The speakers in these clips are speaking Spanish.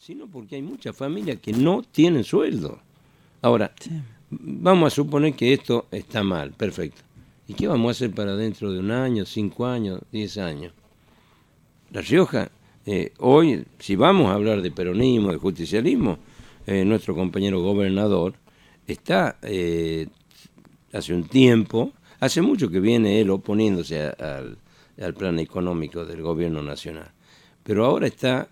sino porque hay muchas familias que no tienen sueldo. Ahora, Sí. vamos a suponer que esto está mal, perfecto. ¿Y qué vamos a hacer para dentro de un año, 5 años, 10 años? La Rioja, hoy, si vamos a hablar de peronismo, de justicialismo, nuestro compañero gobernador está, hace un tiempo, hace mucho que viene él oponiéndose al plan económico del gobierno nacional, pero ahora está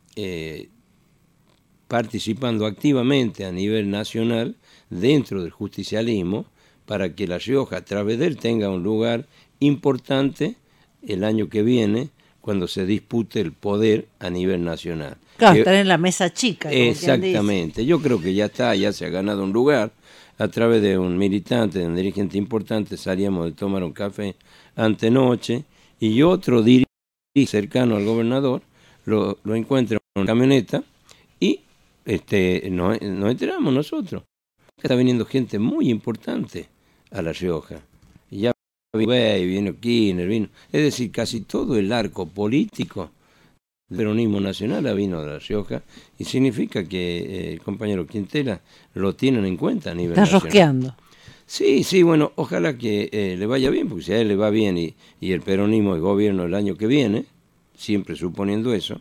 participando activamente a nivel nacional dentro del justicialismo para que La Rioja a través de él tenga un lugar importante el año que viene cuando se dispute el poder a nivel nacional. Claro, estar en la mesa chica. Como exactamente, yo creo que ya está, ya se ha ganado un lugar a través de un militante, de un dirigente importante. Salíamos de tomar un café antenoche y otro dirigente cercano al gobernador lo encuentra en una camioneta y nos enteramos nosotros. Está viniendo gente muy importante a La Rioja. Y ya vino Kirchner, vino. Es decir, casi todo el arco político del peronismo nacional ha vino a La Rioja y significa que el compañero Quintela lo tienen en cuenta a nivel nacional. Está rosqueando. Sí, sí, bueno, ojalá que le vaya bien, porque si a él le va bien y el peronismo es gobierno el año que viene, siempre suponiendo eso,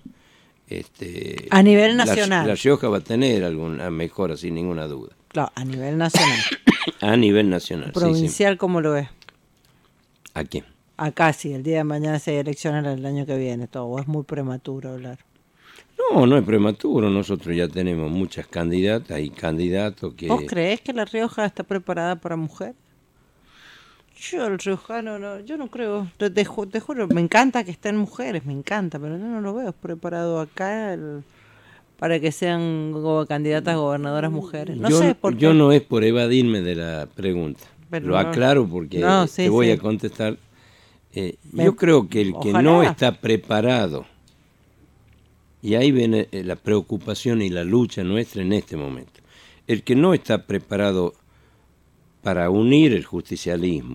a nivel nacional. La Rioja va a tener alguna mejora sin ninguna duda. Claro, a nivel nacional. A nivel nacional. Provincial, sí. ¿Cómo lo ves? ¿A quién? Acá sí, el día de mañana se elecciones el año que viene, todo. Es muy prematuro hablar. No, no es prematuro. Nosotros ya tenemos muchas candidatas y candidatos que... ¿Vos creés que La Rioja está preparada para mujer? Yo, el riojano, no, yo no creo. Te juro, me encanta que estén mujeres, me encanta, pero yo no lo veo preparado acá para que sean candidatas a gobernadoras mujeres. No sé por qué. Yo no es por evadirme de la pregunta. Pero lo aclaro porque te voy a contestar. Yo creo que el que no está preparado, y ahí viene la preocupación y la lucha nuestra en este momento, el que no está preparado para unir el justicialismo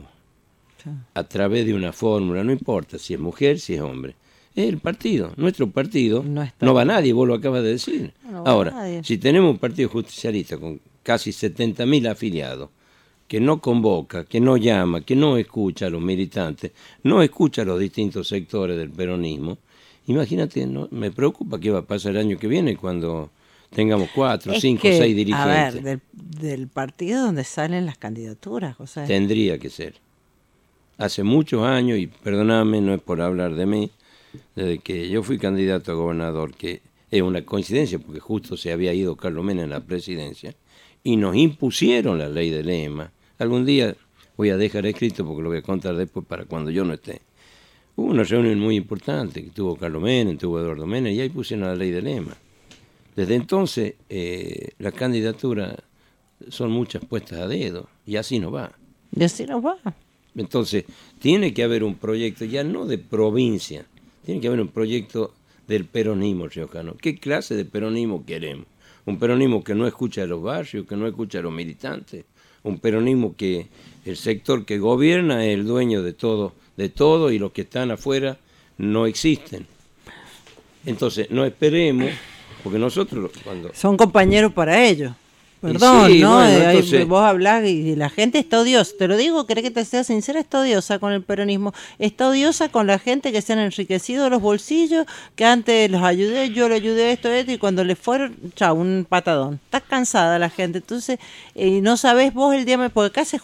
a través de una fórmula, no importa si es mujer, si es hombre, es el partido. Nuestro partido no va nadie, vos lo acabas de decir. Ahora, si tenemos un partido justicialista con casi 70.000 afiliados, que no convoca, que no llama, que no escucha a los militantes, no escucha a los distintos sectores del peronismo, imagínate, ¿no? Me preocupa qué va a pasar el año que viene cuando tengamos 4, 5, 6 dirigentes. A ver, del partido donde salen las candidaturas, José. Tendría que ser. Hace muchos años, y perdóname, no es por hablar de mí, desde que yo fui candidato a gobernador, que es una coincidencia porque justo se había ido Carlos Menem en la presidencia, y nos impusieron la ley de lema. Algún día voy a dejar escrito porque lo voy a contar después para cuando yo no esté. Hubo una reunión muy importante que tuvo Carlos Menem, tuvo Eduardo Menem, y ahí pusieron la ley de lema. Desde entonces, las candidaturas son muchas puestas a dedo, y así no va. Y así no va. Entonces, tiene que haber un proyecto, ya no de provincia, tiene que haber un proyecto del peronismo riojano. ¿Qué clase de peronismo queremos? Un peronismo que no escucha a los barrios, que no escucha a los militantes, un peronismo que el sector que gobierna es el dueño de todo y los que están afuera no existen. Entonces, no esperemos, porque nosotros cuando... Son compañeros para ellos. Perdón, sí, ¿no? Bueno, entonces... Vos hablás y la gente está odiosa. Te lo digo, querés que te sea sincera, está odiosa con el peronismo. Está odiosa con la gente que se han enriquecido los bolsillos, que antes los ayudé, yo le ayudé esto, y cuando le fueron, chao, un patadón. Está cansada la gente. Entonces, no sabés vos el día... Porque acá se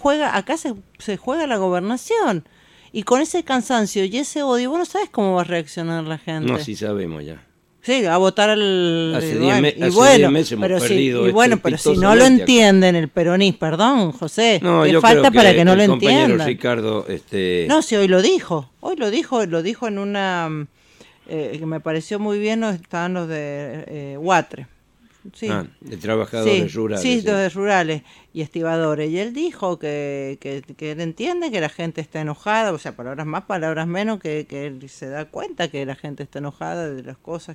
juega la gobernación. Y con ese cansancio y ese odio, vos no sabés cómo va a reaccionar la gente. No, sí sabemos ya. Sí, a votar al... Hace 10 meses hemos perdido. Y bueno, pero si no lo entienden el peronismo, perdón, José, no, ¿qué falta para que no lo entiendan? Compañero Ricardo, No, sí, hoy lo dijo en una... que me pareció muy bien, estaban los de Huatre. Sí. De trabajadores rurales. Sí, de rurales y estibadores. Y él dijo que él entiende que la gente está enojada, o sea, palabras más, palabras menos, que él se da cuenta que la gente está enojada de las cosas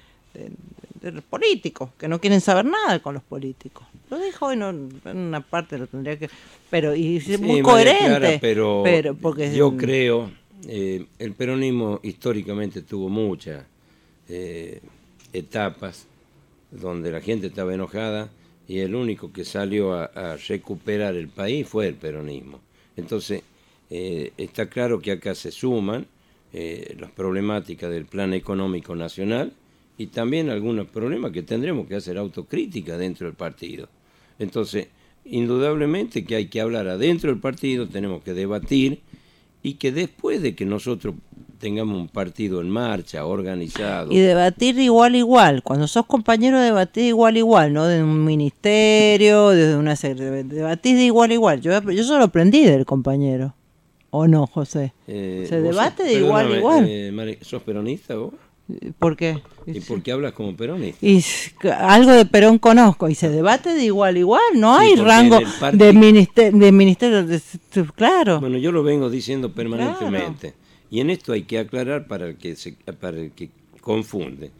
de los políticos, que no quieren saber nada con los políticos. Lo dijo y no, en una parte lo tendría que... Pero y es muy coherente. Clara, pero porque yo creo, el peronismo históricamente tuvo muchas etapas. donde la gente estaba enojada y el único que salió a recuperar el país fue el peronismo. Entonces, está claro que acá se suman las problemáticas del plan económico nacional y también algunos problemas que tendremos que hacer autocrítica dentro del partido. Entonces, indudablemente que hay que hablar adentro del partido, tenemos que debatir y que después de que nosotros tengamos un partido en marcha, organizado. Y debatir de igual a igual. Cuando sos compañero, debatir de igual a igual, no de un ministerio, de una secretaría. Debatir de igual a igual. Yo solo aprendí del compañero. ¿O no, José? Se debate de igual a igual. ¿Sos peronista vos? ¿Por qué? ¿Y por qué hablas como peronista? Y algo de Perón conozco. Y se debate de igual a igual. No hay rango de ministerio. Claro. Bueno, yo lo vengo diciendo permanentemente. Claro. Y en esto hay que aclarar para el que confunde.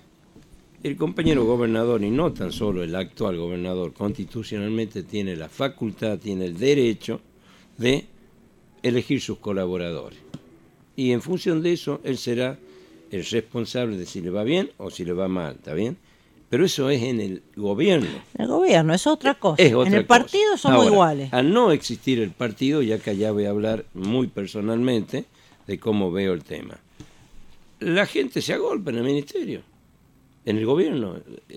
El compañero gobernador, y no tan solo el actual gobernador, constitucionalmente tiene la facultad, tiene el derecho de elegir sus colaboradores. Y en función de eso, él será el responsable de si le va bien o si le va mal, ¿está bien? Pero eso es en el gobierno. El gobierno es otra cosa. En el partido somos iguales. Al no existir el partido, ya que allá voy a hablar muy personalmente de cómo veo el tema. La gente se agolpa en el ministerio, en el gobierno,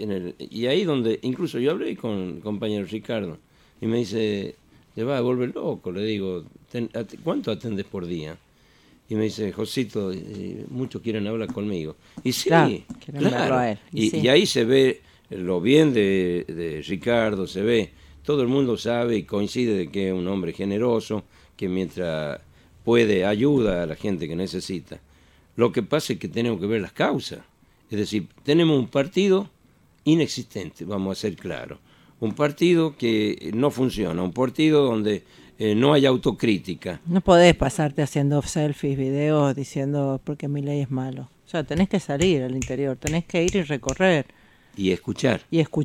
y ahí donde, incluso yo hablé con el compañero Ricardo, y me dice, te vas a volver loco, le digo, ¿cuánto atendes por día? Y me dice, Josito, muchos quieren hablar conmigo. Y sí, claro. A él. Y ahí se ve lo bien de Ricardo, se ve, todo el mundo sabe y coincide de que es un hombre generoso, que mientras puede ayuda a la gente que necesita. Lo que pasa es que tenemos que ver las causas. Es decir, tenemos un partido inexistente, vamos a ser claros. Un partido que no funciona, un partido donde no hay autocrítica. No podés pasarte haciendo selfies, videos, diciendo porque Milei es malo. O sea, tenés que salir al interior, tenés que ir y recorrer. Y escuchar.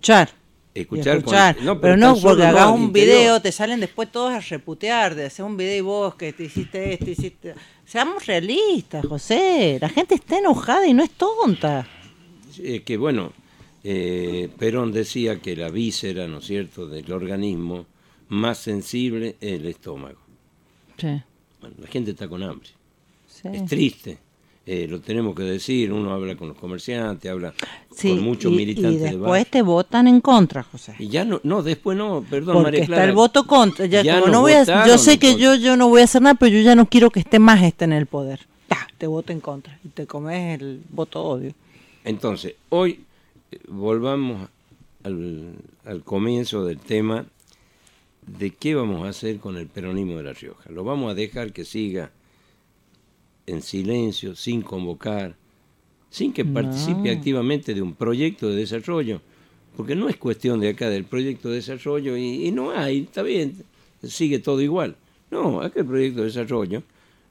Pero no porque hagas un video, te salen después todos a reputear, de hacer un video y vos que te hiciste esto, Seamos realistas, José. La gente está enojada y no es tonta. Que bueno, Perón decía que la víscera, ¿no es cierto?, del organismo más sensible es el estómago. Sí. Bueno, la gente está con hambre. Sí. Es triste. Lo tenemos que decir, uno habla con los comerciantes, habla con muchos militantes. Y después te votan en contra, José. Y ya después no, perdón, porque María Clara. Está el voto contra. Ya como no voy yo sé que yo no voy a hacer nada, pero yo ya no quiero que esté más en el poder. Te voto en contra y te comes el voto odio. Entonces, hoy volvamos al comienzo del tema de qué vamos a hacer con el peronismo de La Rioja. ¿Lo vamos a dejar que siga en silencio, sin convocar, sin que participe activamente de un proyecto de desarrollo? Porque no es cuestión de acá del proyecto de desarrollo y no hay, está bien, sigue todo igual. No, acá el proyecto de desarrollo,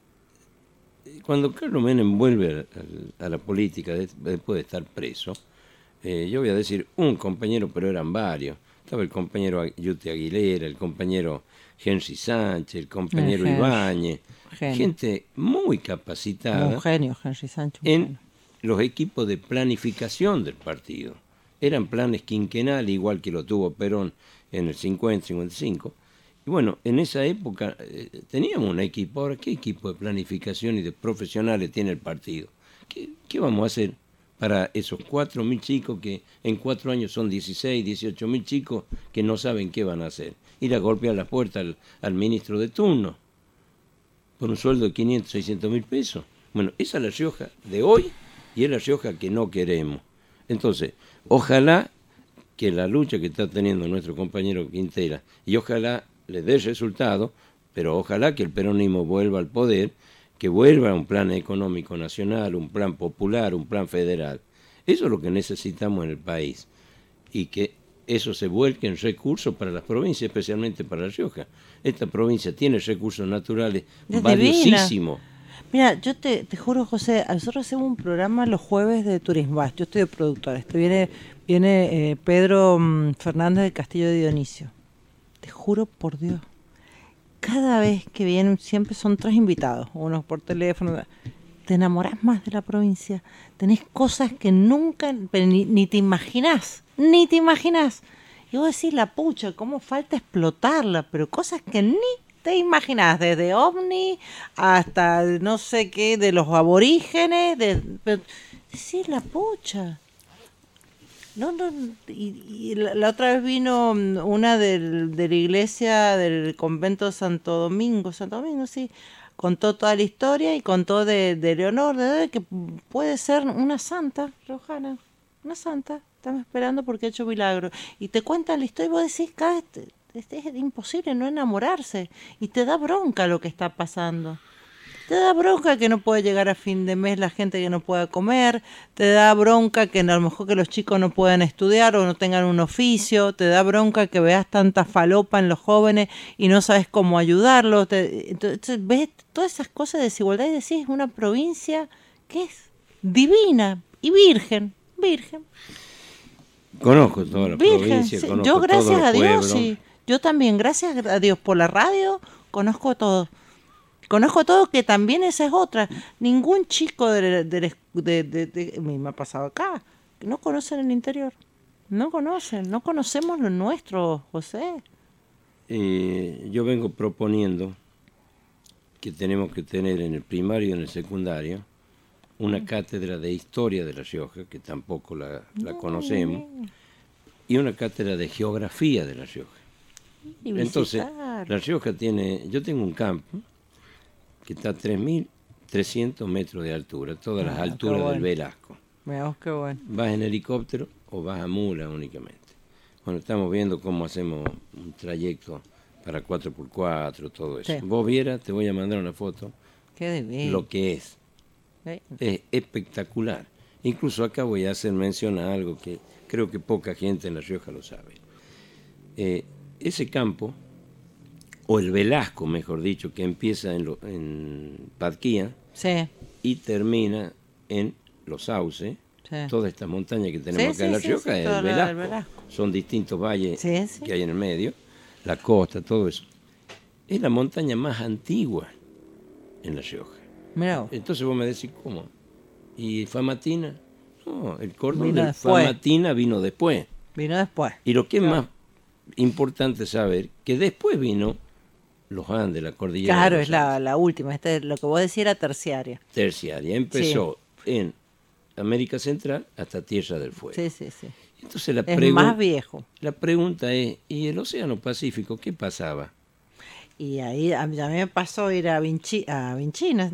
cuando Carlos Menem vuelve a la política después de estar preso, yo voy a decir un compañero, pero eran varios. Estaba el compañero Yuti Aguilera, el compañero Henry Sánchez, el compañero Ibáñez, gente muy capacitada. Un genio, Henry Sánchez. En los equipos de planificación del partido. Eran planes quinquenales, igual que lo tuvo Perón en el 50, 55. Y bueno, en esa época teníamos un equipo. Ahora, ¿qué equipo de planificación y de profesionales tiene el partido? ¿Qué vamos a hacer para esos 4.000 chicos que en 4 años son 16, 18.000 chicos que no saben qué van a hacer? Ir a golpear la puerta al ministro de turno por un sueldo de 500, 600.000 pesos. Bueno, esa es La Rioja de hoy y es La Rioja que no queremos. Entonces, ojalá que la lucha que está teniendo nuestro compañero Quintela, y ojalá le dé resultado, pero ojalá que el peronismo vuelva al poder, que vuelva a un plan económico nacional, un plan popular, un plan federal. Eso es lo que necesitamos en el país. Y que eso se vuelque en recursos para las provincias, especialmente para La Rioja. Esta provincia tiene recursos naturales valiosísimos. Mira, yo te juro, José, nosotros hacemos un programa los jueves de turismo. Yo estoy de productora. Viene Pedro Fernández del Castillo de Dionisio. Te juro por Dios. Cada vez que vienen, siempre son 3 invitados, unos por teléfono. te enamorás más de la provincia. Tenés cosas que nunca, ni te imaginás, Y vos decís, la pucha, cómo falta explotarla, pero cosas que ni te imaginás, desde ovni hasta no sé qué, de los aborígenes, decís, la pucha. No, y la otra vez vino una de la iglesia del convento de Santo Domingo, sí, contó toda la historia y contó de Leonor, que puede ser una santa riojana, una santa, estamos esperando porque ha hecho milagro. Y te cuentan la historia y vos decís, es imposible no enamorarse, y te da bronca lo que está pasando. Te da bronca que no puede llegar a fin de mes la gente que no pueda comer, te da bronca que a lo mejor que los chicos no puedan estudiar o no tengan un oficio, te da bronca que veas tanta falopa en los jóvenes y no sabes cómo ayudarlos. Entonces ves todas esas cosas de desigualdad y decís, es una provincia que es divina y virgen. Conozco toda la provincia, sí. Conozco yo gracias a Dios, pueblos. Sí. Yo también, gracias a Dios, por la radio, conozco todo. Conozco todo, que también esa es otra. Ningún chico me ha pasado acá, que no conocen el interior. No conocemos lo nuestro, José. Yo vengo proponiendo que tenemos que tener en el primario y en el secundario una cátedra de historia de La Rioja, que tampoco la conocemos, y una cátedra de geografía de La Rioja. Entonces, La Rioja yo tengo un campo que está a 3.300 metros de altura, todas las alturas del Velasco. Veamos qué bueno. ¿Vas en helicóptero o vas a mula únicamente? Bueno, estamos viendo cómo hacemos un trayecto para 4x4, todo eso. Sí. Vos vieras, te voy a mandar una foto, lo que es. Es espectacular. Incluso acá voy a hacer mención a algo que creo que poca gente en La Rioja lo sabe. Ese campo, o el Velasco, mejor dicho, que empieza en Padquía, sí, y termina en Los Sauces, sí, todas estas montañas que tenemos acá en La Rioja, es el Velasco. Son distintos valles que hay en el medio, la costa, todo eso. Es la montaña más antigua en La Rioja. Mirá. Entonces vos me decís, ¿cómo? ¿Y Famatina? No, el cordón de Famatina vino después. Y lo que es más importante saber, que después vino los Andes, la cordillera. Claro, es la última. Lo que vos decís era terciaria. Empezó en América Central hasta Tierra del Fuego. Sí. Entonces es más viejo. La pregunta es, ¿y el Océano Pacífico qué pasaba? Y ahí a mí me pasó ir a Vincina,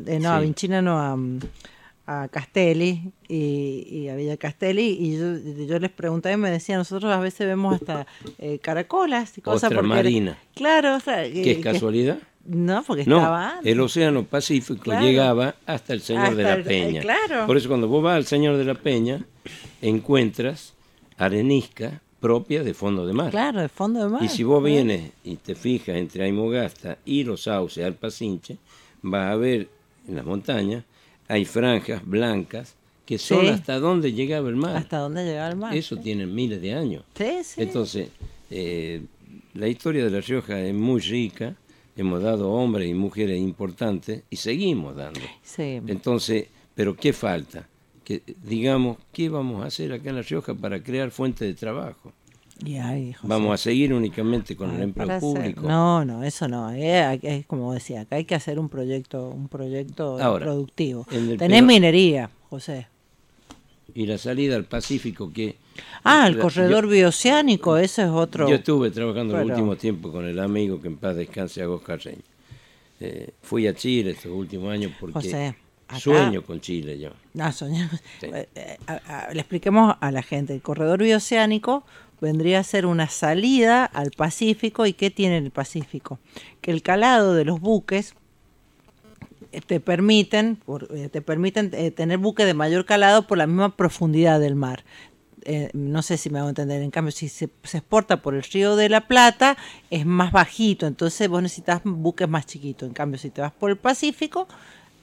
a Castelli y a Villa Castelli, y yo les preguntaba y me decían, nosotros a veces vemos hasta caracolas y cosas. Ostra marina. Claro. ¿Qué es casualidad? No, porque estaba antes. El Océano Pacífico llegaba hasta el Señor de la Peña. Claro. Por eso cuando vos vas al Señor de la Peña, encuentras arenisca propia de fondo de mar. Claro, de fondo de mar. Y si vos vienes y te fijas entre Aymogasta y Los Sauces, Alpachinche, vas a ver en las montañas, hay franjas blancas que son hasta donde llegaba el mar. Hasta donde llegaba el mar. Eso tiene miles de años. Sí. Entonces, la historia de La Rioja es muy rica, hemos dado hombres y mujeres importantes y seguimos dando. Sí. Entonces, ¿pero qué falta? Que digamos, ¿qué vamos a hacer acá en La Rioja para crear fuentes de trabajo? ¿Vamos a seguir únicamente con el empleo público? No, eso no. Es como decía, acá hay que hacer un proyecto ahora, productivo. Tenés minería, José. Y la salida al Pacífico, que... el corredor bioceánico, ese es otro... Yo estuve trabajando el último tiempo con el amigo que en paz descanse, Agos Carreño. Fui a Chile estos últimos años porque... José, acá, sueño con Chile yo. Sueño. Sí. Le expliquemos a la gente, el corredor bioceánico vendría a ser una salida al Pacífico. ¿Y qué tiene el Pacífico? Que el calado de los buques te permiten tener buques de mayor calado por la misma profundidad del mar. No sé si me hago entender. En cambio, si se exporta por el Río de la Plata, es más bajito, entonces vos necesitas buques más chiquitos. En cambio, si te vas por el Pacífico,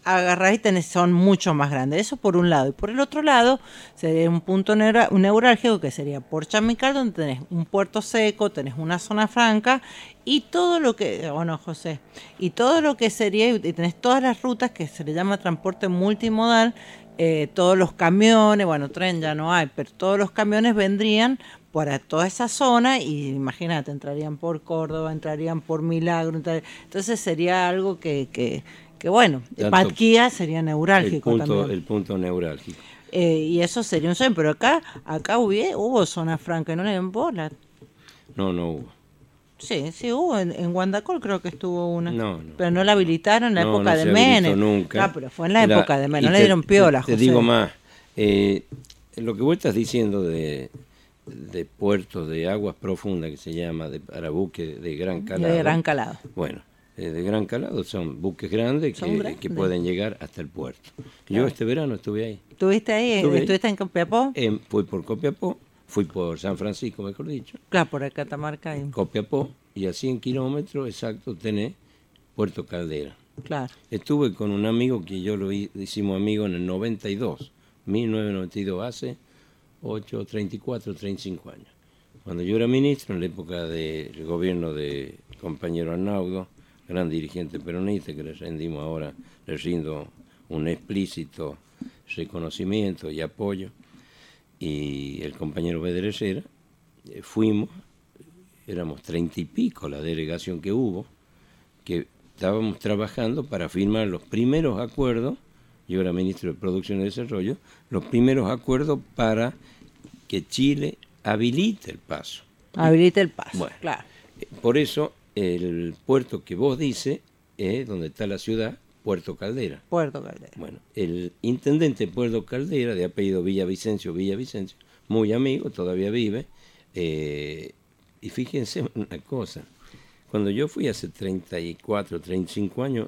agarrás y son mucho más grandes. Eso por un lado. Y por el otro lado, sería un punto neurálgico que sería Port Chamical, donde tenés un puerto seco, tenés una zona franca y todo lo que, José, y todo lo que sería, y tenés todas las rutas que se le llama transporte multimodal, todos los camiones, tren ya no hay, pero todos los camiones vendrían para toda esa zona y imagínate, entrarían por Córdoba, entrarían por Milagro, entonces sería algo que Patquía sería neurálgico también. El punto neurálgico. Y eso sería un sueño, pero acá hubo zona franca, no le den bola. No hubo. Sí hubo, en Guandacol creo que estuvo una. No. Pero no la habilitaron en la época de Menem. Nunca. No, pero fue en la época de Menem, no le dieron piola, José. Te digo más, lo que vos estás diciendo de puertos de aguas profundas, que se llama, para buques de gran calado. De gran calado. Bueno, de gran calado son buques grandes que pueden llegar hasta el puerto. Claro. Yo este verano estuve ahí. ¿Estuviste ahí? ¿Estuviste en Copiapó? Fui por Copiapó, fui por San Francisco, mejor dicho. Claro, por el Catamarca. Copiapó, y a 100 kilómetros exacto tenés Puerto Caldera. Claro. Estuve con un amigo que yo hicimos amigo en el 1992, hace 35 años. Cuando yo era ministro, en la época del gobierno del compañero Arnaudo, gran dirigente peronista, que le rindo un explícito reconocimiento y apoyo, y el compañero Bedrechera, fuimos, éramos 30 y pico la delegación que hubo, que estábamos trabajando para firmar los primeros acuerdos, yo era ministro de Producción y Desarrollo, los primeros acuerdos para que Chile habilite el paso. Habilite el paso, bueno, claro. Por eso el puerto que vos dices es donde está la ciudad, Puerto Caldera. Puerto Caldera. Bueno, el intendente de Puerto Caldera, de apellido Villavicencio, muy amigo, todavía vive, y fíjense una cosa, cuando yo fui hace 34, 35 años,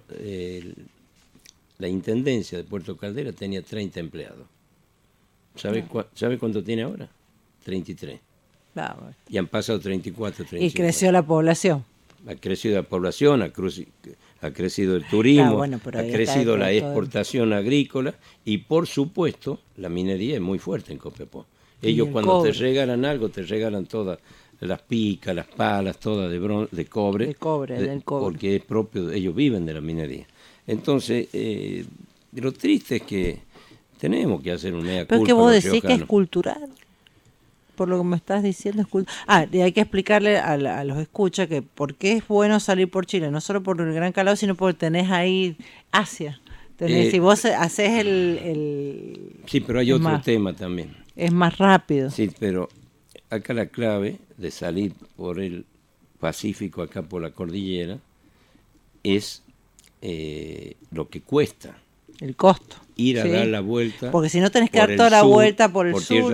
la intendencia de Puerto Caldera tenía 30 empleados. ¿Sabe cuánto tiene ahora? 33. Ah, bueno. Y han pasado 34, 35. Y creció la población. Ha crecido la población, ha crecido el turismo, ha crecido la exportación agrícola y, por supuesto, la minería es muy fuerte en Copiapó. Ellos cuando te regalan algo, te regalan todas las picas, las palas, todas de cobre. Del cobre. Porque es propio, ellos viven de la minería. Entonces, lo triste es que tenemos que hacer un mea culpa. Pero es que vos decís que es cultural. Por lo que me estás diciendo es cultural. Y hay que explicarle a los escuchas que por qué es bueno salir por Chile, no solo por el Gran Calado, sino porque tenés ahí Asia. Si vos haces el sí, pero hay otro tema también. Es más rápido. Sí, pero acá la clave de salir por el Pacífico, acá por la cordillera, es lo que cuesta. El costo. Ir a dar la vuelta. Porque si no tenés que dar toda la vuelta por el sur,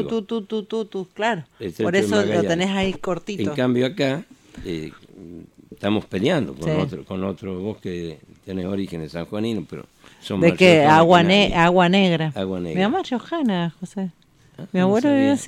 claro. Por eso lo tenés ahí cortito. En cambio acá estamos peleando con otro, vos que tenés orígenes sanjuaninos, pero son ¿de qué? Agua negra. Agua Negra. Mi mamá es riojana, José. Mi abuelo vive así.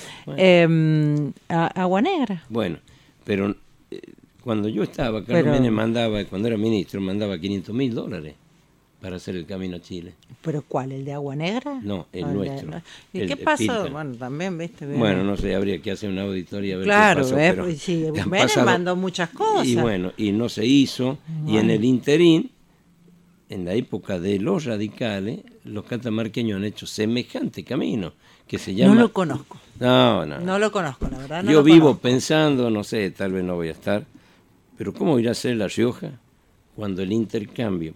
Bueno. Agua Negra. Bueno, pero cuando yo estaba, Carlos Menem mandaba, cuando era ministro, mandaba $500,000 para hacer el camino a Chile. ¿Pero cuál? ¿El de Agua Negra? No, el nuestro. ¿Y qué pasó? Bueno, también, viste. Bueno, no sé, habría que hacer una auditoría a ver qué pasó. Claro, sí, Menem mandó muchas cosas. Y bueno, y no se hizo. Bueno. Y en el interín, en la época de los radicales, los catamarqueños han hecho semejante camino que se llama... No lo conozco. No lo conozco, la verdad. Yo vivo pensando, no sé, tal vez no voy a estar, pero ¿cómo irá a ser La Rioja cuando el intercambio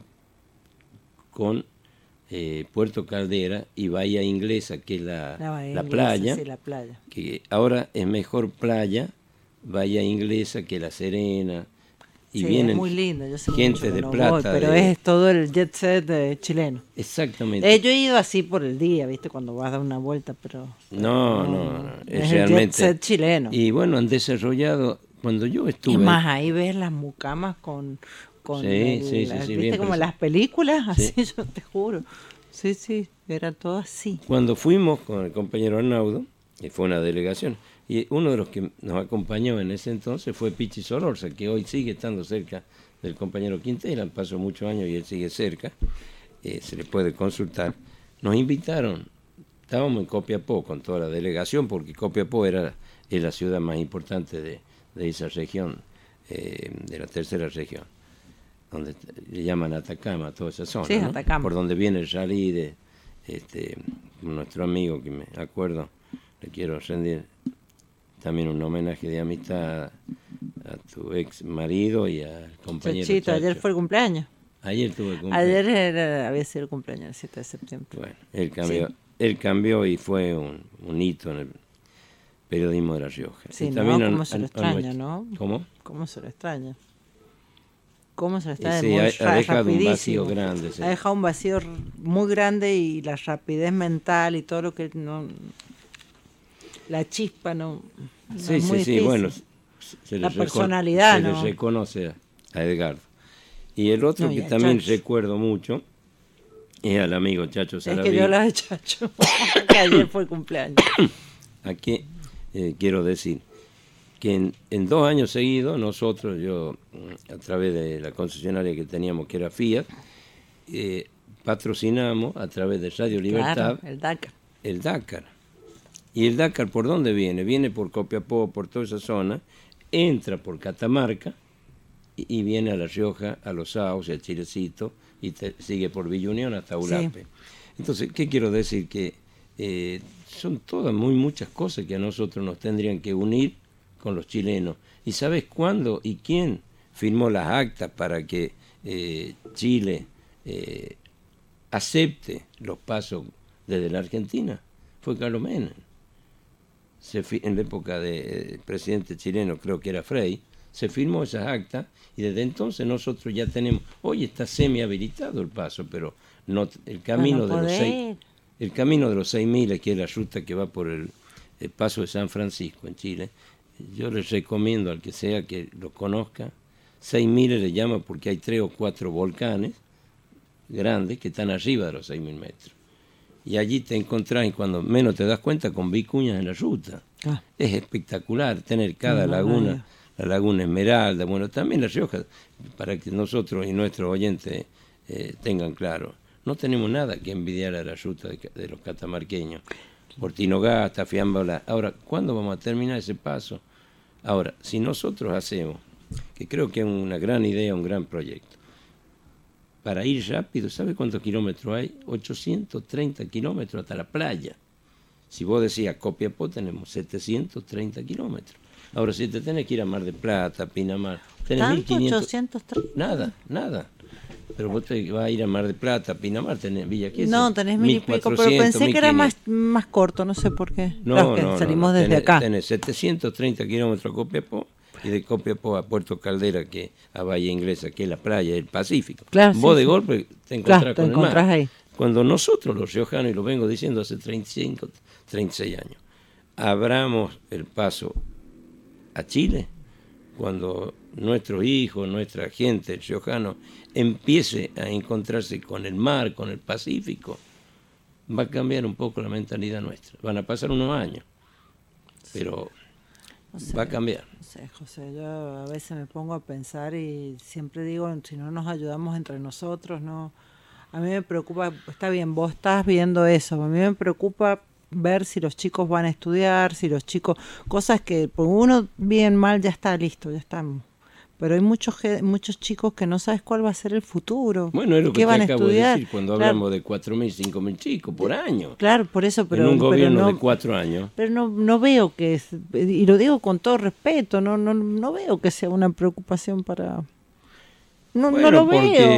con Puerto Caldera y Bahía Inglesa, que es la playa, sí, la playa, que ahora es mejor playa, Bahía Inglesa, que La Serena, y sí, vienen es muy lindo, yo sé gente de plata. Pero es todo el jet set chileno. Exactamente. Yo he ido así por el día, ¿viste? Cuando vas a dar una vuelta, pero... No. Es realmente el jet set chileno. Y bueno, han desarrollado, cuando yo estuve... Es más, ahí ves las mucamas con sí, ¿viste? Como las películas, así, sí. Yo te juro. Sí, era todo así. Cuando fuimos con el compañero Arnaudo, que fue una delegación, y uno de los que nos acompañó en ese entonces fue Pichi Solorza, que hoy sigue estando cerca del compañero Quintela, pasó muchos años y él sigue cerca. se le puede consultar. Nos invitaron, estábamos en Copiapó con toda la delegación, porque Copiapó es la ciudad más importante de esa región, de la tercera región, donde le llaman Atacama, toda esa zona, sí, ¿no? Atacama. Por donde viene el rally de nuestro amigo, que me acuerdo, le quiero rendir también un homenaje de amistad a tu ex marido y al compañero Chachito, Chacho. ayer fue el cumpleaños. Ayer tuve el cumpleaños. Ayer había sido el cumpleaños, el 7 de septiembre. Bueno, él cambió y fue un hito en el periodismo de La Rioja. Sí, y ¿no? también ¿Cómo se lo extraña, no? ¿Cómo? ¿Cómo se lo extraña? ¿Cómo se lo extraña? Sí, ha dejado un vacío grande. Sí. Ha dejado un vacío muy grande, y la rapidez mental y todo lo que no... La chispa no sí, es muy sí, difícil. Bueno, la personalidad, se ¿no? le reconoce a Edgardo. Y el otro que también Chacho. recuerdo mucho es al amigo Chacho Salaví. Es que yo la de Chacho, que ayer fue el cumpleaños. Aquí quiero decir que en 2 años seguidos nosotros, yo a través de la concesionaria que teníamos, que era Fiat, patrocinamos a través de Radio Libertad, claro, el Dakar. ¿Y el Dakar por dónde viene? Viene por Copiapó, por toda esa zona, entra por Catamarca y viene a La Rioja, a Los Saos, a Chilecito, y sigue por Villa Unión hasta Ulape. Sí. Entonces, ¿qué quiero decir? Que son todas muchas cosas que a nosotros nos tendrían que unir con los chilenos. ¿Y sabes cuándo y quién firmó las actas para que Chile acepte los pasos desde la Argentina? Fue Carlos Menem. En la época del presidente chileno, creo que era Frei, se firmó esas actas y desde entonces nosotros ya tenemos, hoy está semi habilitado el paso, pero no el camino de los 6.000, que es la ruta que va por el paso de San Francisco en Chile. Yo les recomiendo al que sea que lo conozca. 6.000 le llama porque hay 3 o 4 volcanes grandes que están arriba de los 6.000 metros. Y allí te encontrás, y cuando menos te das cuenta, con vicuñas en la ruta. Ah. Es espectacular tener cada laguna, la Laguna Esmeralda, bueno, también La Rioja, para que nosotros y nuestros oyentes tengan claro, no tenemos nada que envidiar a la ruta de los catamarqueños. Por Tinogasta, Fiambola. Ahora, ¿cuándo vamos a terminar ese paso? Ahora, si nosotros hacemos, que creo que es una gran idea, un gran proyecto, para ir rápido, ¿sabe cuántos kilómetros hay? 830 kilómetros hasta la playa. Si vos decías Copiapó, tenemos 730 kilómetros. Ahora, si te tenés que ir a Mar del Plata, Pinamar, tenés 1.500. 830. Nada. Pero vos te vas a ir a Mar del Plata, Pinamar, tenés Villa Gesell. No, tenés 1.000 y pico, pero pensé que era más corto, no sé por qué. No, salimos desde acá. Tenés 730 kilómetros a Copiapó, y de Copiapó a Puerto Caldera, que a Bahía Inglesa, que es la playa del Pacífico. Claro, vos de golpe te encontrás con el mar. Ahí. Cuando nosotros los riojanos, y lo vengo diciendo hace 35, 36 años, abramos el paso a Chile, cuando nuestros hijos, nuestra gente, el riojano, empiece a encontrarse con el mar, con el Pacífico, va a cambiar un poco la mentalidad nuestra. Van a pasar unos años, pero no sé, va a cambiar. No sé, José, yo a veces me pongo a pensar y siempre digo, si no nos ayudamos entre nosotros, no. A mí me preocupa, está bien, vos estás viendo eso, a mí me preocupa ver si los chicos van a estudiar, si los chicos, cosas que por uno bien mal ya está listo, ya estamos. Pero hay muchos chicos que no sabes cuál va a ser el futuro. Bueno, es lo que te acabo de decir cuando hablamos de 4.000, 5.000 chicos por año. Claro, por eso, pero en un gobierno de 4 años. Pero no veo que, y lo digo con todo respeto, no veo que sea una preocupación para... No lo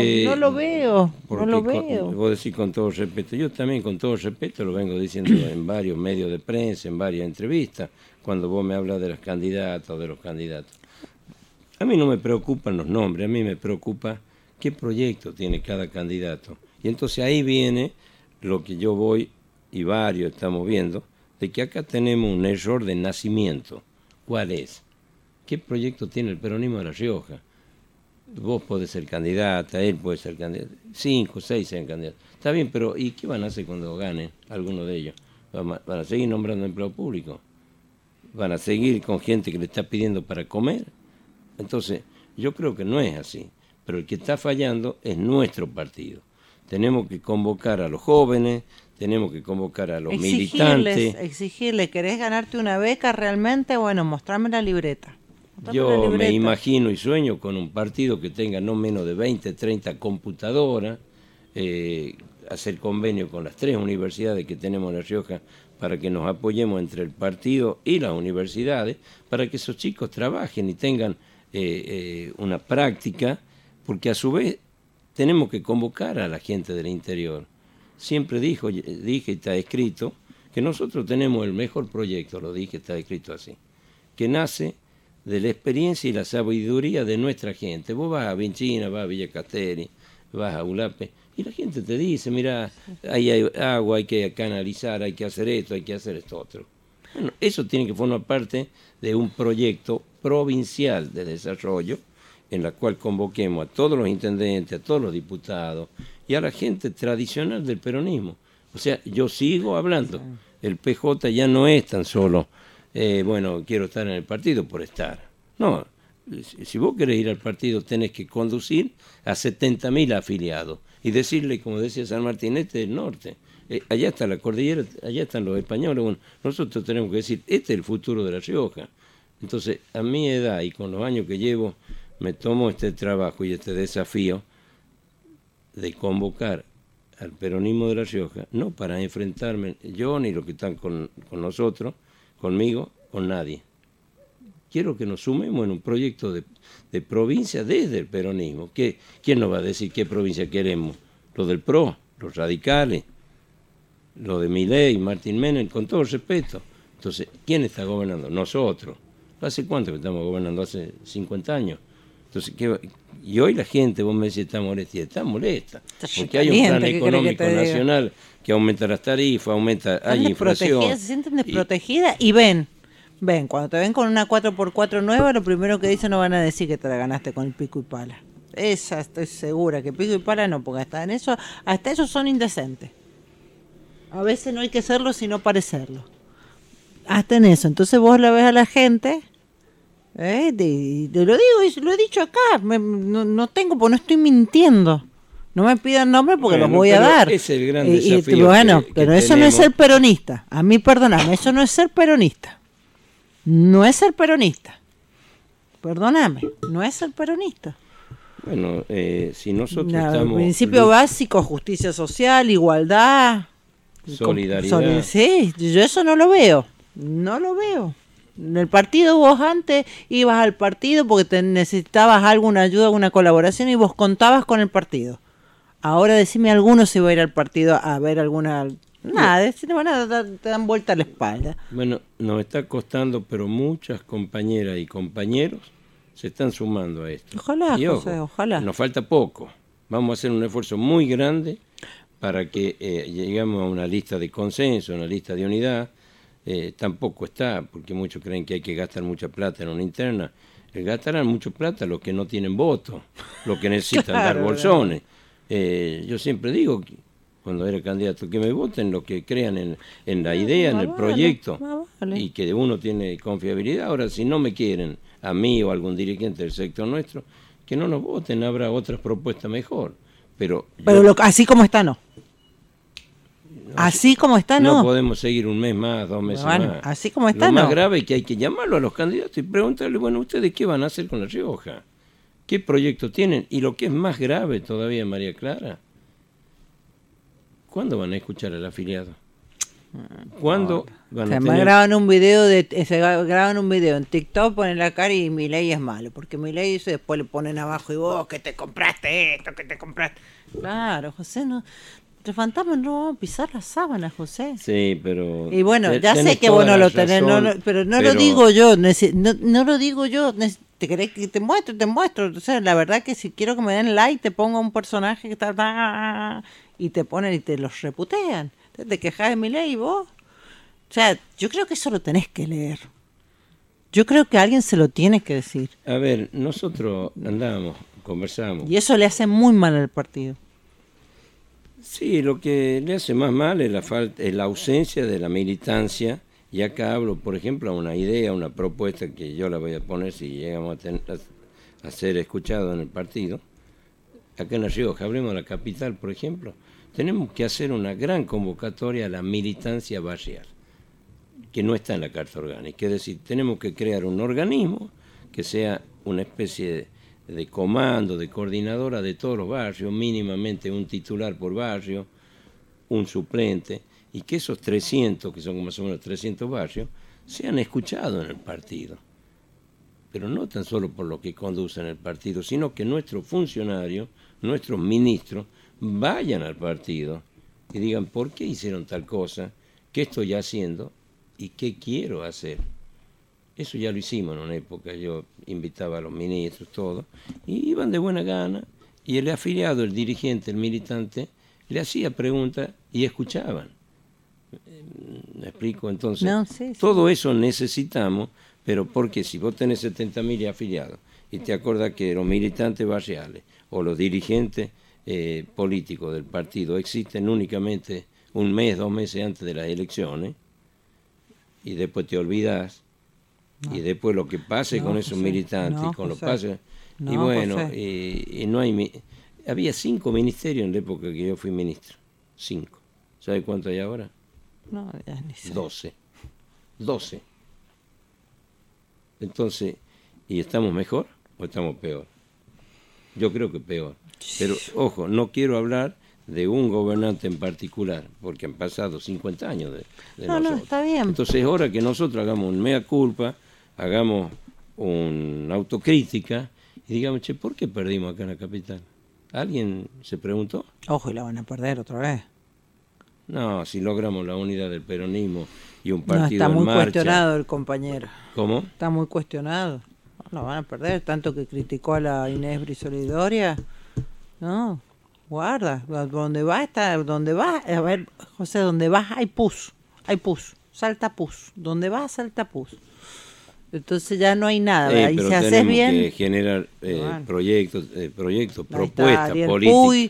veo. Vos decís con todo respeto. Yo también con todo respeto lo vengo diciendo en varios medios de prensa, en varias entrevistas, cuando vos me hablas de las candidatas o de los candidatos. A mí no me preocupan los nombres, a mí me preocupa qué proyecto tiene cada candidato. Y entonces ahí viene lo que yo voy, y varios estamos viendo, de que acá tenemos un error de nacimiento. ¿Cuál es? ¿Qué proyecto tiene el peronismo de La Rioja? Vos podés ser candidata, él puede ser candidato, 5, 6 sean candidatos. Está bien, pero ¿y qué van a hacer cuando ganen alguno de ellos? ¿Van a seguir nombrando empleo público? ¿Van a seguir con gente que le está pidiendo para comer? Entonces, yo creo que no es así. Pero el que está fallando es nuestro partido. tenemos que convocar a los jóvenes, tenemos que convocar a los militantes. Exigirles, ¿querés ganarte una beca realmente? Bueno, mostrame la libreta. Yo me imagino y sueño con un partido que tenga no menos de 20, 30 computadoras, hacer convenio con las 3 universidades que tenemos en La Rioja para que nos apoyemos entre el partido y las universidades, para que esos chicos trabajen y tengan una práctica, porque a su vez tenemos que convocar a la gente del interior. Siempre dije y está escrito, que nosotros tenemos el mejor proyecto, lo dije, está escrito así, que nace de la experiencia y la sabiduría de nuestra gente. Vos vas a Vinchina, vas a Villa Castelli, vas a Ulape, y la gente te dice, mira, ahí hay agua, hay que canalizar, hay que hacer esto otro. Bueno, eso tiene que formar parte de un proyecto provincial de desarrollo, en la cual convoquemos a todos los intendentes, a todos los diputados y a la gente tradicional del peronismo. O sea, yo sigo hablando, el PJ ya no es tan solo, bueno, quiero estar en el partido por estar. No, si vos querés ir al partido tenés que conducir a 70.000 afiliados y decirle, como decía San Martín, este es el norte, allá está la cordillera, allá están los españoles. Bueno, nosotros tenemos que decir, este es el futuro de La Rioja. Entonces, a mi edad y con los años que llevo, me tomo este trabajo y este desafío de convocar al peronismo de La Rioja, no para enfrentarme yo ni los que están con nosotros, conmigo, con nadie. Quiero que nos sumemos en un proyecto de provincia desde el peronismo. ¿Quién nos va a decir qué provincia queremos? Los del PRO, los radicales, los de Milei, Martín Menem, con todo el respeto. Entonces, ¿quién está gobernando? Nosotros. ¿Hace cuánto que estamos gobernando? Hace 50 años. Entonces, y hoy la gente, vos me decís, está molesta. Porque hay un plan económico nacional que aumenta las tarifas, hay inflación. Se sienten desprotegidas y ven, cuando te ven con una 4x4 nueva, lo primero que dicen no van a decir que te la ganaste con el pico y pala. Esa estoy segura, que pico y pala no, porque hasta eso son indecentes. A veces no hay que serlo sino parecerlo. Hasta en eso. Entonces vos la ves a la gente, te lo digo y lo he dicho acá, no tengo, porque no estoy mintiendo. No me pidan nombre porque los voy a dar. Es el gran desafío. Bueno, pero eso no es ser peronista. A mí, perdóname, eso no es ser peronista. No es ser peronista. Perdóname, no es ser peronista. Bueno, si nosotros estamos... Principio básico, justicia social, igualdad... Solidaridad. Sí, yo eso no lo veo. No lo veo. En el partido vos antes ibas al partido porque te necesitabas alguna ayuda, alguna colaboración y vos contabas con el partido. Ahora decime alguno si va a ir al partido a ver alguna... Nada, te dan vuelta a la espalda. Bueno, nos está costando, pero muchas compañeras y compañeros se están sumando a esto. Ojalá, y José, ojo, ojalá. Nos falta poco. Vamos a hacer un esfuerzo muy grande para que lleguemos a una lista de consenso, una lista de unidad. Tampoco está, porque muchos creen que hay que gastar mucha plata en una interna. Gastarán mucha plata los que no tienen voto, los que necesitan dar bolsones. Yo siempre digo, cuando era candidato, que me voten los que crean en la idea, en el proyecto, y que uno tiene confiabilidad. Ahora, si no me quieren, a mí o a algún dirigente del sector nuestro, que no nos voten, habrá otras propuestas mejor. Pero así como está, no. Así como está, no. No podemos seguir un mes más, 2 meses más. Así como está, Lo no. más grave es que hay que llamarlo a los candidatos y preguntarle, bueno, ¿ustedes qué van a hacer con La Rioja? ¿Qué proyecto tienen? Y lo que es más grave todavía, María Clara, ¿cuándo van a escuchar al afiliado? ¿Cuándo van a tener? graban un video en TikTok, ponen la cara y Milei es malo, porque Milei dice, después le ponen abajo y vos que te compraste esto, que te compraste. Claro, José, no. Entre fantasmas no vamos a pisar las sábanas, José. Sí, pero... Y bueno, ya sé que vos no lo tenés, pero lo digo yo, no lo digo yo. ¿Te querés que te muestro? O sea, la verdad que si quiero que me den like, te pongo un personaje que está... y te ponen y te los reputean. Te quejas de Milei y vos. O sea, yo creo que eso lo tenés que leer. Yo creo que alguien se lo tiene que decir. A ver, nosotros andábamos, conversamos. Y eso le hace muy mal al partido. Sí, lo que le hace más mal es la ausencia de la militancia. Y acá hablo, por ejemplo, a una idea, una propuesta que yo la voy a poner si llegamos a ser escuchados en el partido. acá en La Rioja, hablemos de la capital, por ejemplo, tenemos que hacer una gran convocatoria a la militancia barrial, que no está en la Carta Orgánica. Es decir, tenemos que crear un organismo que sea una especie de comando, de coordinadora de todos los barrios, mínimamente un titular por barrio, un suplente, y que esos 300, que son más o menos 300 barrios, sean escuchados en el partido. Pero no tan solo por lo que conducen el partido, sino que nuestros funcionarios, nuestros ministros, vayan al partido y digan por qué hicieron tal cosa, qué estoy haciendo y qué quiero hacer. Eso ya lo hicimos en una época, yo invitaba a los ministros, todo, y iban de buena gana, y el afiliado, el dirigente, el militante, le hacía preguntas y escuchaban. ¿Me explico? Entonces, no, sí. Todo eso necesitamos, pero porque si vos tenés 70.000 afiliados y te acordás que los militantes barriales o los dirigentes políticos del partido existen únicamente un mes, 2 meses antes de las elecciones, y después te olvidás, y después lo que pase con esos militantes, y con los pases, y bueno, y no hay... Había 5 ministerios en la época que yo fui ministro, 5. ¿Sabe cuánto hay ahora? No, ya ni sé. 12. Entonces, ¿y estamos mejor o estamos peor? Yo creo que peor. Pero, ojo, no quiero hablar de un gobernante en particular, porque han pasado 50 años de nosotros. No, está bien. Entonces es hora que nosotros hagamos un mea culpa, hagamos una autocrítica y digamos, che, ¿por qué perdimos acá en la capital? ¿Alguien se preguntó? Ojo, y la van a perder otra vez. No, si logramos la unidad del peronismo y un partido está muy en marcha. Cuestionado el compañero. ¿Cómo? Está muy cuestionado. No, lo van a perder, tanto que criticó a la Inés Brisolidoria. No, guarda, donde va a ver, José, donde vas hay pus, salta pus, donde vas salta pus. Entonces ya no hay nada, ahí pero si haces bien que generar proyectos, propuestas Ariel políticas. Puy,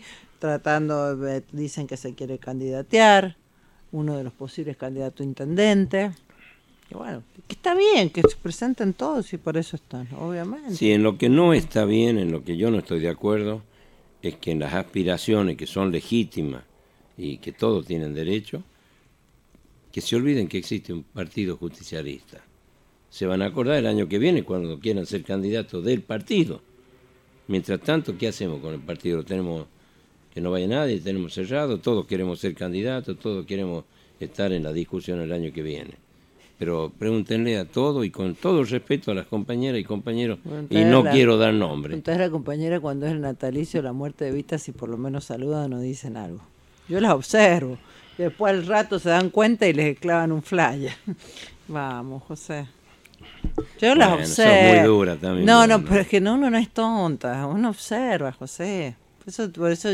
dicen que se quiere candidatear, uno de los posibles candidatos a intendente. Y bueno, que está bien, que se presenten todos y por eso están, obviamente. Sí, en lo que no está bien, en lo que yo no estoy de acuerdo, es que en las aspiraciones que son legítimas y que todos tienen derecho, que se olviden que existe un partido justicialista. Se van a acordar el año que viene cuando quieran ser candidatos del partido. Mientras tanto, ¿qué hacemos con el partido? Tenemos que no vaya nadie, tenemos cerrado, todos queremos ser candidatos, todos queremos estar en la discusión el año que viene. Pero pregúntenle a todos y con todo el respeto a las compañeras y compañeros, y no quiero dar nombre. Entonces la compañera cuando es el natalicio, la muerte de Vita, si por lo menos saludan o dicen algo. Yo las observo, y después al rato se dan cuenta y les clavan un flyer. Vamos, José. Yo las observo. Sos muy dura también. No, pero es que uno no es tonta, uno observa, José. Por eso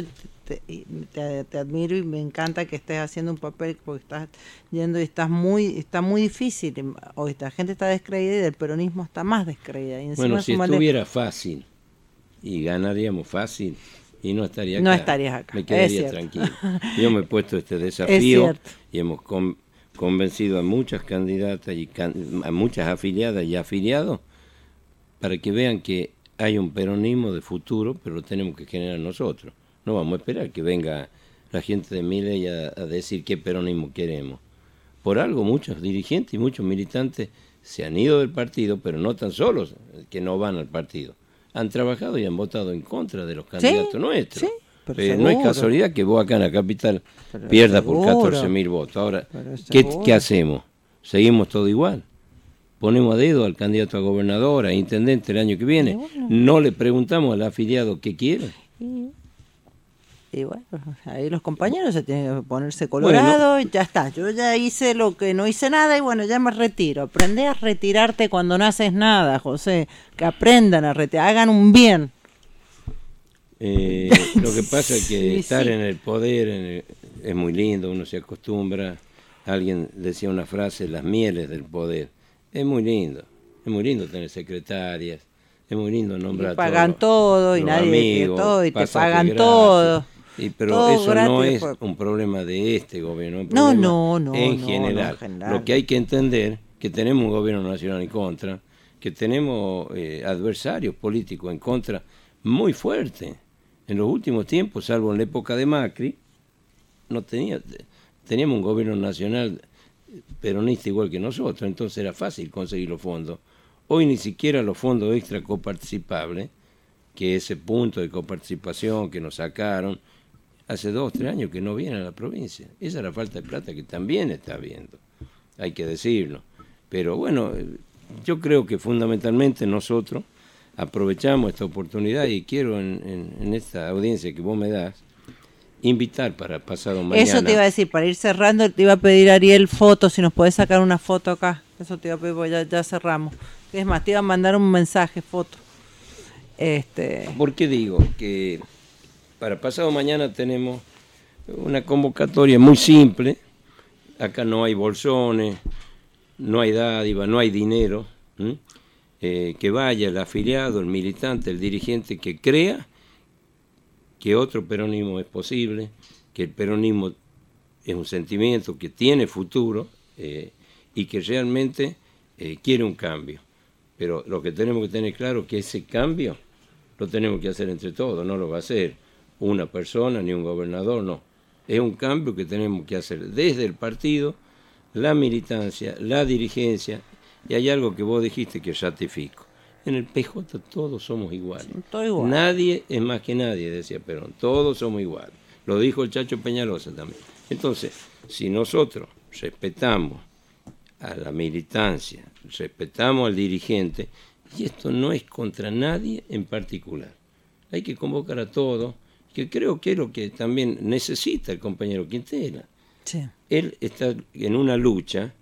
te admiro y me encanta que estés haciendo un papel, porque estás yendo y está muy difícil. Hoy la gente está descreída y del peronismo está más descreída. Y bueno, si estuviera fácil y ganaríamos fácil y no estaría acá. No estarías acá. Me quedaría tranquilo. Yo me he puesto este desafío y hemos convencido a muchas candidatas y a muchas afiliadas y afiliados para que vean que hay un peronismo de futuro, pero lo tenemos que generar nosotros. No vamos a esperar que venga la gente de Milei a decir qué peronismo queremos. Por algo muchos dirigentes y muchos militantes se han ido del partido, pero no tan solos que no van al partido. Han trabajado y han votado en contra de los candidatos nuestros. Sí, pero no es casualidad que vos acá en la capital pierdas por 14.000 votos. Ahora, ¿qué hacemos? ¿Seguimos todo igual? Ponemos a dedo al candidato a gobernador, a intendente el año que viene. No le preguntamos al afiliado qué quiere. Y bueno, ahí los compañeros se tienen que ponerse colorado y ya está. Yo ya hice lo que no hice nada y bueno, ya me retiro. Aprende a retirarte cuando no haces nada, José. Que aprendan a retirar, hagan un bien. Lo que pasa es que estar en el poder es muy lindo, uno se acostumbra. Alguien decía una frase, las mieles del poder. Es muy lindo tener secretarias, es muy lindo nombrar. Y pagan todo y nadie amigos, todo y te pagan gratis, todo. Pero todo eso gratis, no es después. Un problema de este gobierno, no, en general. Lo que hay que entender que tenemos un gobierno nacional en contra, que tenemos adversarios políticos en contra muy fuertes. En los últimos tiempos, salvo en la época de Macri, teníamos un gobierno nacional peronista igual que nosotros, entonces era fácil conseguir los fondos. Hoy ni siquiera los fondos extra coparticipables, que ese punto de coparticipación que nos sacaron, hace 2 o 3 años que no viene a la provincia. Esa es la falta de plata que también está habiendo, hay que decirlo. Pero bueno, yo creo que fundamentalmente nosotros aprovechamos esta oportunidad y quiero en esta audiencia que vos me das, invitar para pasado mañana. Eso te iba a decir, para ir cerrando, te iba a pedir, Ariel, fotos, si nos podés sacar una foto acá. Eso te iba a pedir, porque ya cerramos. Es más, te iba a mandar un mensaje, foto. ¿Por qué digo? Que para pasado mañana tenemos una convocatoria muy simple. Acá no hay bolsones, no hay dádiva, no hay dinero. Que vaya el afiliado, el militante, el dirigente que crea que otro peronismo es posible, que el peronismo es un sentimiento que tiene futuro y que realmente quiere un cambio. Pero lo que tenemos que tener claro es que ese cambio lo tenemos que hacer entre todos, no lo va a hacer una persona ni un gobernador, no. Es un cambio que tenemos que hacer desde el partido, la militancia, la dirigencia, y hay algo que vos dijiste que ratifico. En el PJ todos somos iguales. Igual. Nadie es más que nadie, decía Perón. Todos somos iguales. Lo dijo el Chacho Peñalosa también. Entonces, si nosotros respetamos a la militancia, respetamos al dirigente, y esto no es contra nadie en particular. Hay que convocar a todos, que creo que es lo que también necesita el compañero Quintela. Sí. Él está en una lucha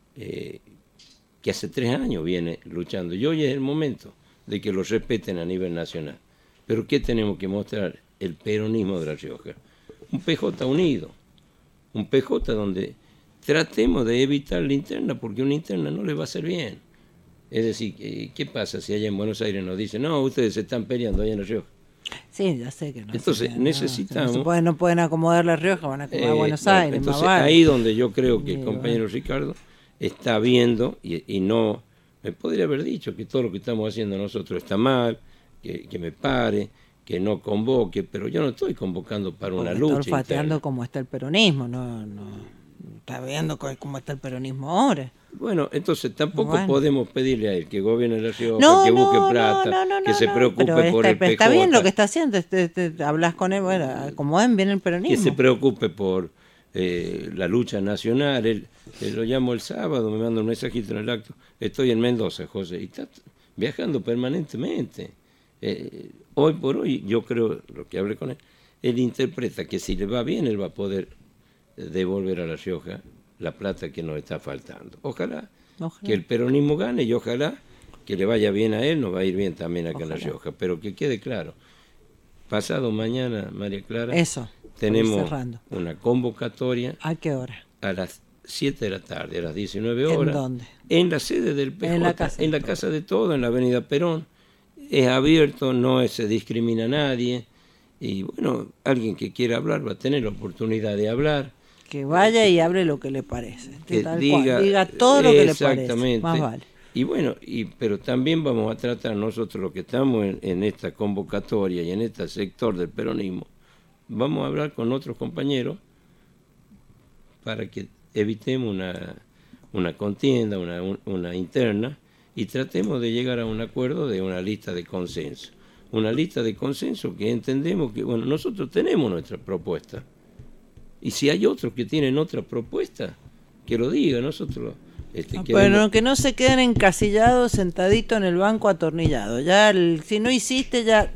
que hace 3 años viene luchando, y hoy es el momento de que lo respeten a nivel nacional. Pero ¿qué tenemos que mostrar? El peronismo de La Rioja. Un PJ unido, un PJ donde tratemos de evitar la interna, porque una interna no le va a hacer bien. Es decir, ¿qué pasa si allá en Buenos Aires nos dicen, no, ustedes se están peleando allá en La Rioja? Sí, ya sé que no. Entonces necesitamos... No pueden acomodar La Rioja, van a acomodar Buenos Aires. Entonces ahí donde yo creo que el compañero Ricardo está viendo y no me podría haber dicho que todo lo que estamos haciendo nosotros está mal, que me pare, que no convoque, pero yo no estoy convocando para una lucha. Está olfateando cómo está el peronismo, no está viendo cómo está el peronismo ahora. Bueno, entonces tampoco podemos pedirle a él que gobierne La Rioja, que busque plata, que se preocupe por el PJ. Está bien lo que está haciendo, hablas con él, bueno, acomoden bien el peronismo. Que se preocupe por la lucha nacional. Él lo llamo el sábado, me manda un mensajito en el acto, estoy en Mendoza, José, y está viajando permanentemente. Hoy por hoy, yo creo, lo que hablé con él, él interpreta que si le va bien, él va a poder devolver a La Rioja la plata que nos está faltando. Ojalá que el peronismo gane y ojalá que le vaya bien a él, nos va a ir bien también acá en La Rioja, pero que quede claro, pasado mañana, María Clara, tenemos una convocatoria. ¿A qué hora? A las 7 de la tarde, a las 19 horas. ¿En dónde? En la sede del PJ, en la Casa de Todo, en la Avenida Perón. Es abierto, no se discrimina a nadie. Y bueno, alguien que quiera hablar va a tener la oportunidad de hablar. Que vaya y hable lo que le parece. Que diga todo lo que le parece. Exactamente. Más vale. Y bueno, pero también vamos a tratar nosotros los que estamos en esta convocatoria y en este sector del peronismo, vamos a hablar con otros compañeros para que evitemos una contienda, una interna, y tratemos de llegar a un acuerdo de una lista de consenso. Una lista de consenso que entendemos que, bueno, nosotros tenemos nuestra propuesta. Y si hay otros que tienen otra propuesta, que lo digan, nosotros... Bueno, que no se queden encasillados sentaditos en el banco atornillado. Ya, si no hiciste, ya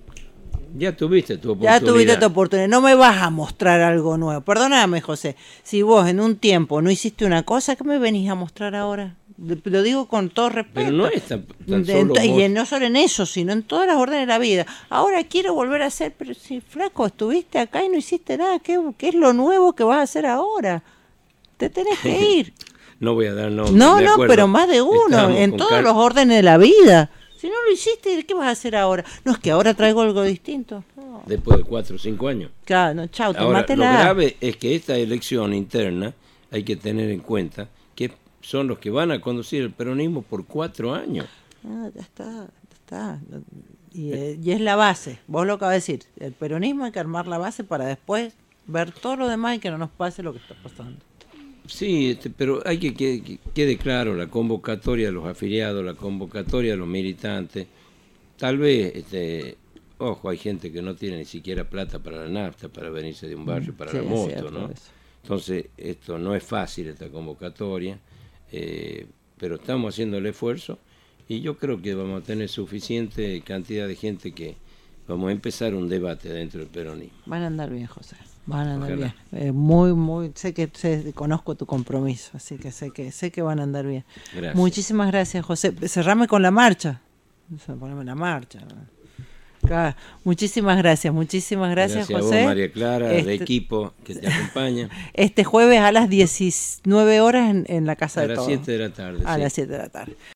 tuviste tu oportunidad. Ya tuviste tu oportunidad. No me vas a mostrar algo nuevo. Perdóname, José. Si vos en un tiempo no hiciste una cosa, ¿qué me venís a mostrar ahora? Lo digo con todo respeto. Pero no es tan solo y no solo en eso, sino en todas las órdenes de la vida. Ahora quiero volver a hacer, pero si, flaco, estuviste acá y no hiciste nada, ¿qué es lo nuevo que vas a hacer ahora? Te tenés que ir. No voy a dar nombres. No, pero más de uno, estamos en todos los órdenes de la vida. Si no lo hiciste, ¿qué vas a hacer ahora? No, es que ahora traigo algo distinto. No. Después de 4 o 5 años. Claro, no, chao, ahora, tomátela. Lo grave es que esta elección interna hay que tener en cuenta que son los que van a conducir el peronismo por 4 años. Ah, ya está. Y es la base, vos lo acabas de decir, el peronismo hay que armar la base para después ver todo lo demás y que no nos pase lo que está pasando. Sí, pero hay que quede claro la convocatoria de los afiliados, la convocatoria de los militantes. Tal vez, ojo, hay gente que no tiene ni siquiera plata para la nafta, para venirse de un barrio para la moto, ¿no? Eso. Entonces, esto no es fácil, esta convocatoria, pero estamos haciendo el esfuerzo y yo creo que vamos a tener suficiente cantidad de gente que vamos a empezar un debate dentro del peronismo. Van a andar bien, José. Van a andar bien. Muy, conozco tu compromiso, así que sé que van a andar bien. Gracias. Muchísimas gracias, José. Cerrame con la marcha. Poneme la marcha. Claro. Muchísimas gracias, José. Gracias a vos, María Clara, el equipo que te acompaña. Este jueves a las 19 horas en la Casa de Todos. A las 7 de la tarde. A las 7 de la tarde.